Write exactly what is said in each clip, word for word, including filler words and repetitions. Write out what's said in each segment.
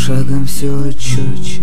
шагом все четче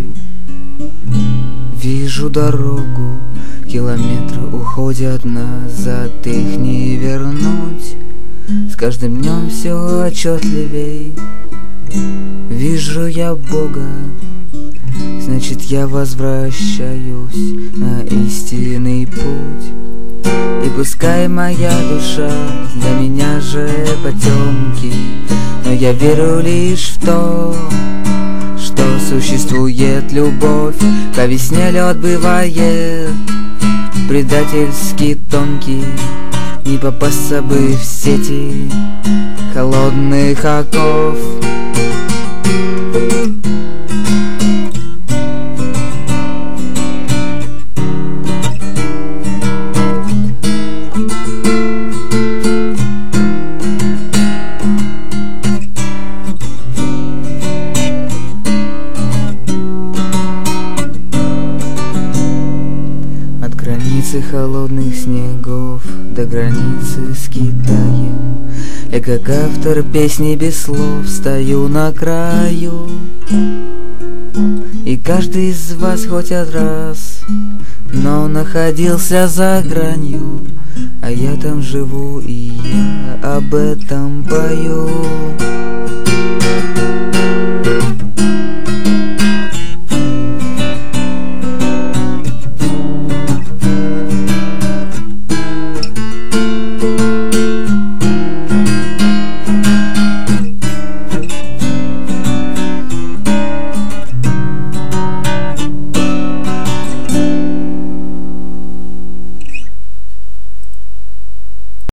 вижу дорогу, километры уходят назад, их не вернуть. С каждым днем все отчетливей вижу я Бога, значит я возвращаюсь на истинный путь. И пускай моя душа для меня же потемки, но я верю лишь в то, что существует любовь. По весне лед бывает предательски тонкий, не попасться бы в сети холодных оков. От границы холодных снегов до границы с Китаем я, как автор песни без слов, стою на краю. И каждый из вас хоть раз, но находился за гранью, а я там живу, и я об этом пою.